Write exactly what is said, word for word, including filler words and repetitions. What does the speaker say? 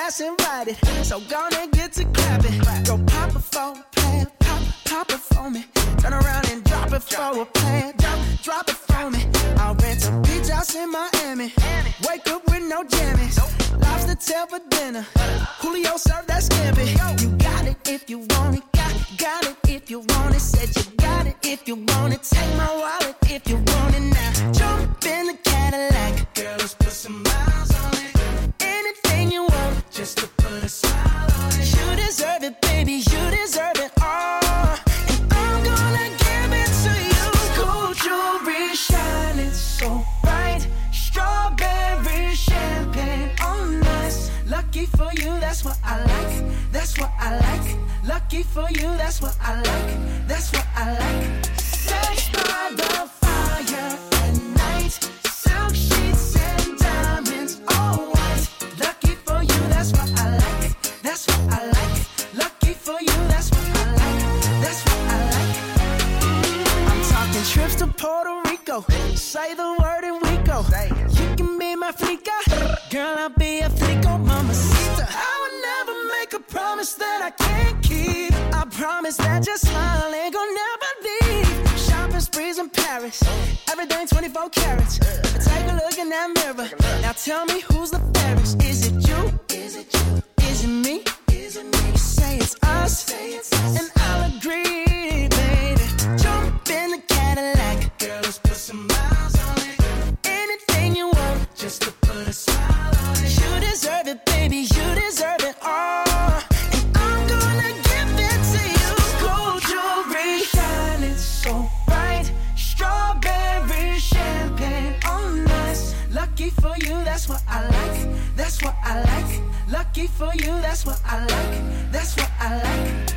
ass invited. So gonna get to clapping. Go pop it for a plan, pop, pop it for me. Turn around and drop it for a plan, drop, drop it for me. I'll rent a beach house in Miami. Wake up with no jammies. Lobster tail for dinner. Julio served that scampi. You got it if you want it. Got, got it if you want it. Said you got it if you want it. Take my wallet if you want it now. Jump in the Cadillac. Girl, let's put some miles on it. Anything you want, just to put a smile on it. You deserve it, baby. You deserve it all. And I'm gonna give it to you. Gold jewelry shining so bright. Strawberry champagne on us. Lucky for you, that's what I like. That's what I like. Lucky for you, that's what I like. That's what I like. Sex by the fire at night. Silk sheets and diamonds, all white. Lucky for you, that's what I like. That's what I like. Lucky for you, that's what I like. That's what I like. I'm talking trips to Puerto Rico. Say the word and we go. You can be my flica. Girl, I'll be a flico, mamacita. I would never make a promise that I can't keep. I promise that your smile ain't gonna never leave. Shopping sprees in Paris. Everything twenty-four carats. Take a look in that mirror. Now tell me who's the fairest. Is it you? Is it you? Is it me? Is it me? Say it's us. Say it's us. And I'll agree, baby. Jump in the Cadillac. Girl, let's put some miles on it. Anything you want, just to put a smile on it. You deserve it, baby. You deserve it all. And I'm gonna give it to you. Gold jewelry shining so bright. Strawberry champagne on us. Lucky for you, that's what I like. That's what I like. Lucky for you, that's what I like. That's what I like.